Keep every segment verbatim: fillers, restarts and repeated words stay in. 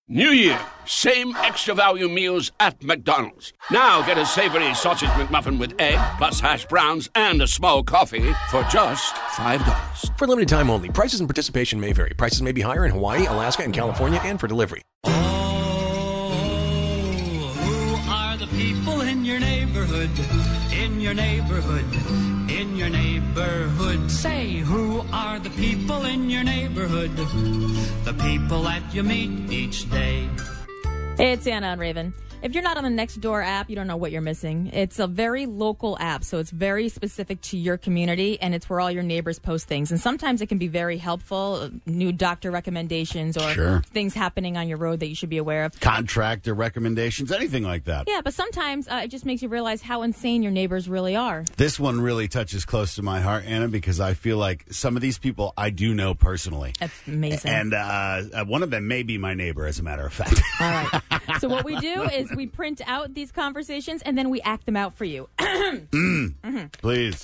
New Year, same extra value meals at McDonald's. Now get a savory sausage McMuffin with egg, plus hash browns and a small coffee for just five dollars. For limited time only. Prices and participation may vary. Prices may be higher in Hawaii, Alaska, and California, and for delivery. Oh, who are the people in your neighborhood? In your neighborhood? In your neighborhood? Say, who are the people in your neighborhood? The people that you meet each day. Hey, it's Anna on Raven. If you're not on the Nextdoor app, you don't know what you're missing. It's a very local app, so it's very specific to your community, and it's where all your neighbors post things. And sometimes it can be very helpful, new doctor recommendations or Sure. things happening on your road that you should be aware of. Contractor recommendations, anything like that. Yeah, but sometimes uh, it just makes you realize how insane your neighbors really are. This one really touches close to my heart, Anna, because I feel like some of these people I do know personally. That's amazing. And uh, one of them may be my neighbor, as a matter of fact. All right. So what we do is we print out these conversations and then we act them out for you. mm, mm-hmm. Please.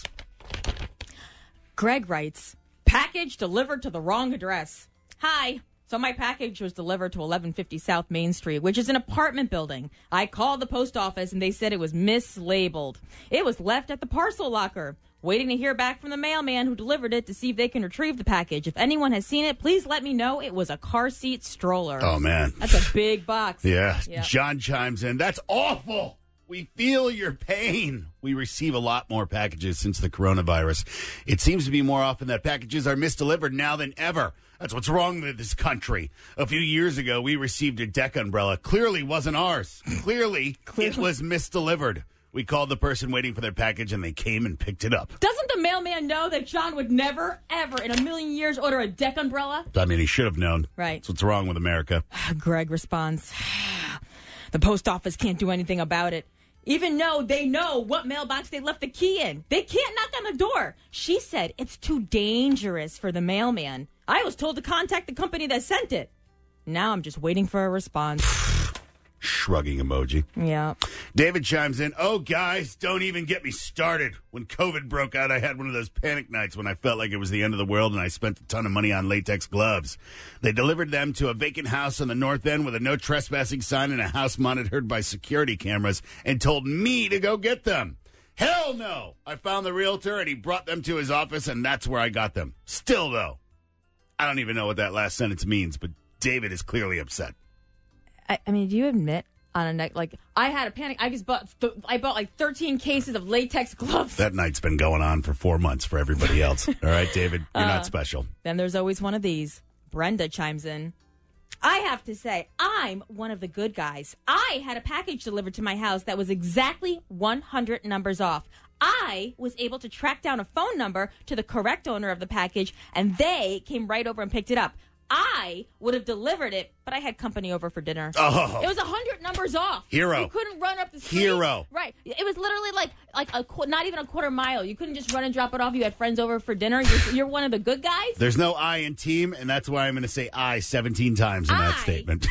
Greg writes, package delivered to the wrong address. Hi. So my package was delivered to eleven fifty South Main Street, which is an apartment building. I called the post office and they said it was mislabeled. It was left at the parcel locker. Waiting to hear back from the mailman who delivered it to see if they can retrieve the package. If anyone has seen it, please let me know. It was a car seat stroller. Oh, man. That's a big box. Yeah. Yep. John chimes in. That's awful. We feel your pain. We receive a lot more packages since the coronavirus. It seems to be more often that packages are misdelivered now than ever. That's what's wrong with this country. A few years ago, we received a deck umbrella. Clearly wasn't ours. Clearly, it was misdelivered. We called the person waiting for their package, and they came and picked it up. Doesn't the mailman know that John would never, ever in a million years order a deck umbrella? I mean, he should have known. Right. That's what's wrong with America. Greg responds, the post office can't do anything about it. Even though they know what mailbox they left the key in. They can't knock on the door. She said it's too dangerous for the mailman. I was told to contact the company that sent it. Now I'm just waiting for a response. Shrugging emoji. Yeah. David chimes in. Oh, guys, don't even get me started. When COVID broke out, I had one of those panic nights when I felt like it was the end of the world and I spent a ton of money on latex gloves. They delivered them to a vacant house on the north end with a no trespassing sign and a house monitored by security cameras and told me to go get them. Hell no. I found the realtor and he brought them to his office and that's where I got them. Still, though, I don't even know what that last sentence means, but David is clearly upset. I, I mean, do you admit on a night like I had a panic? I just bought th- I bought like thirteen cases of latex gloves. That night's been going on for four months for everybody else. All right, David, you're uh, not special. Then there's always one of these. Brenda chimes in. I have to say, I'm one of the good guys. I had a package delivered to my house that was exactly one hundred numbers off. I was able to track down a phone number to the correct owner of the package, and they came right over and picked it up. I would have delivered it, but I had company over for dinner. Oh. It was a hundred numbers off. Hero. You couldn't run up the street. Hero. Right. It was literally like like a qu- not even a quarter mile. You couldn't just run and drop it off. You had friends over for dinner. You're, you're one of the good guys. There's no I in team, and that's why I'm going to say I seventeen times in I, that statement.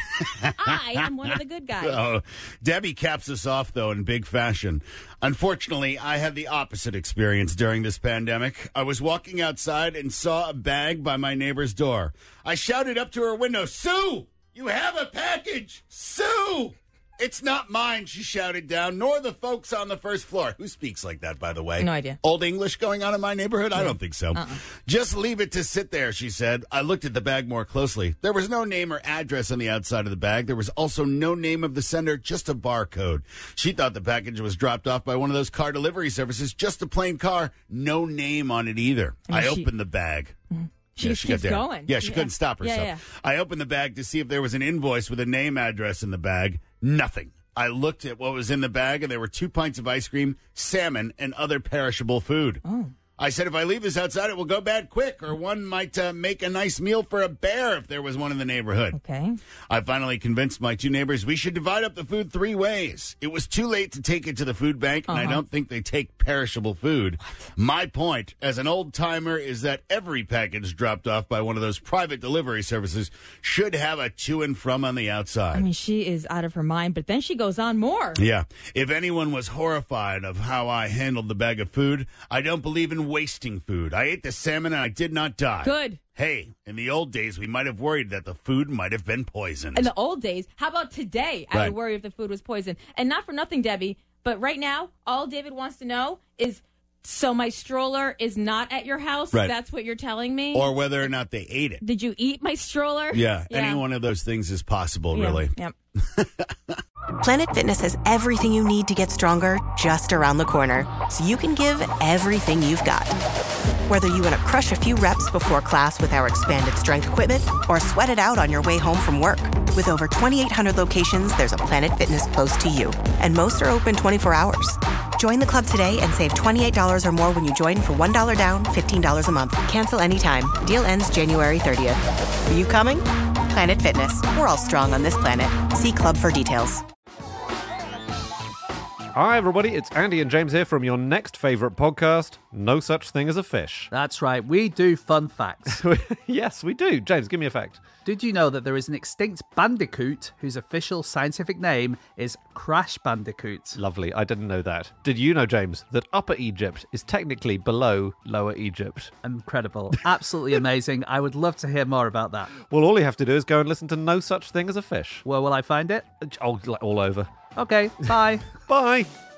I am one of the good guys. Oh, Debbie caps us off, though, in big fashion. Unfortunately, I had the opposite experience during this pandemic. I was walking outside and saw a bag by my neighbor's door. I shouted up to her window, Sue, you have a package. Sue! It's not mine, she shouted down, nor the folks on the first floor. Who speaks like that, by the way? No idea. Old English going on in my neighborhood? Yeah. I don't think so. Uh-uh. Just leave it to sit there, she said. I looked at the bag more closely. There was no name or address on the outside of the bag. There was also no name of the sender, just a barcode. She thought the package was dropped off by one of those car delivery services, just a plain car, no name on it either. And I she- opened the bag. Mm-hmm. She, yeah, just she got keeps there. going. Yeah, she couldn't stop herself. Yeah, yeah. I opened the bag to see if there was an invoice with a name address in the bag. Nothing. I looked at what was in the bag, and there were two pints of ice cream, salmon, and other perishable food. Oh. I said, if I leave this outside, it will go bad quick, or one might uh, make a nice meal for a bear if there was one in the neighborhood. Okay. I finally convinced my two neighbors we should divide up the food three ways. It was too late to take it to the food bank, and Uh-huh. I don't think they take perishable food. My point, as an old-timer, is that every package dropped off by one of those private delivery services should have a to and from on the outside. I mean, she is out of her mind, but then she goes on more. Yeah. If anyone was horrified of how I handled the bag of food, I don't believe in wasting food. I ate the salmon and I did not die. Good. Hey, in the old days, we might have worried that the food might have been poisoned. In the old days, how about today? I Right. would worry if the food was poisoned. And not for nothing, Debbie, but right now, all David wants to know is, so my stroller is not at your house? Right. That's what you're telling me? Or whether or not they ate it. Did you eat my stroller? Yeah, any one of those things is possible, Yeah, really. Yep. Planet Fitness has everything you need to get stronger just around the corner, so you can give everything you've got. Whether you want to crush a few reps before class with our expanded strength equipment or sweat it out on your way home from work. With over twenty-eight hundred locations, there's a Planet Fitness close to you. And most are open twenty-four hours. Join the club today and save twenty-eight dollars or more when you join for one dollar down, fifteen dollars a month. Cancel anytime. Deal ends January thirtieth. Are you coming? Planet Fitness. We're all strong on this planet. See club for details. Hi, everybody. It's Andy and James here from your next favourite podcast, No Such Thing as a Fish. That's right. We do fun facts. Yes, we do. James, give me a fact. Did you know that there is an extinct bandicoot whose official scientific name is Crash Bandicoot? Lovely. I didn't know that. Did you know, James, that Upper Egypt is technically below Lower Egypt? Incredible. Absolutely amazing. I would love to hear more about that. Well, all you have to do is go and listen to No Such Thing as a Fish. Where will I find it? Oh, like all over. Okay, bye. Bye.